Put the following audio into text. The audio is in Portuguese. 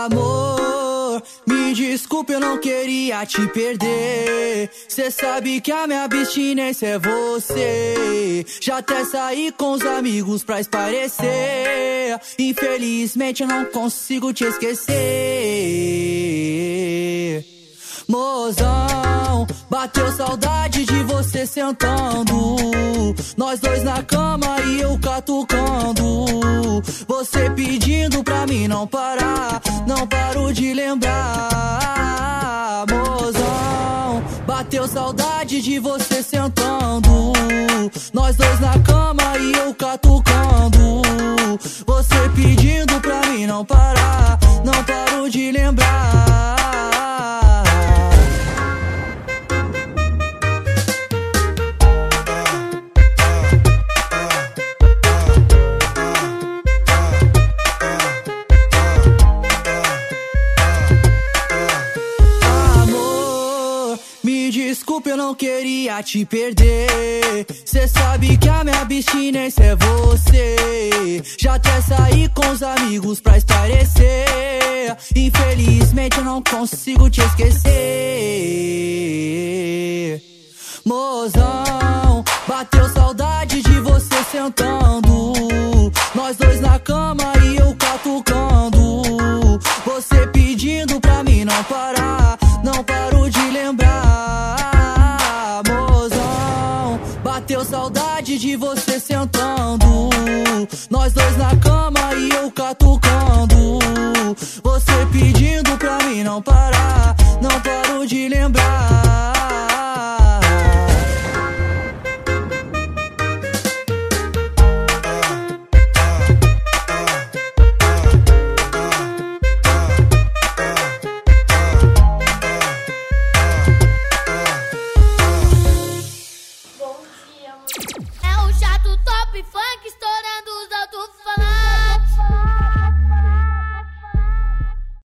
Amor, me desculpe, eu não queria te perder. Cê sabe que a minha abstinência é você. Já até saí com os amigos pra espairecer. Infelizmente eu não consigo te esquecer. Mozão, bateu saudade de você sentando, nós dois na cama e eu catucando, você pedindo pra mim não parar, não paro de lembrar. Mozão, bateu saudade de você sentando, nós dois na cama e eu catucando, você pedindo pra mim não parar, não paro de lembrar. Desculpa, eu não queria te perder. Cê sabe que a minha abstinência é você. Já até saí com os amigos pra espairecer. Infelizmente eu não consigo te esquecer. Mozão, bateu saudade de você sentando, nós dois na cama e eu catucando, você pedindo pra mim não parar, não paro de lembrar. Mozão, bateu saudade de você sentando, nós dois na cama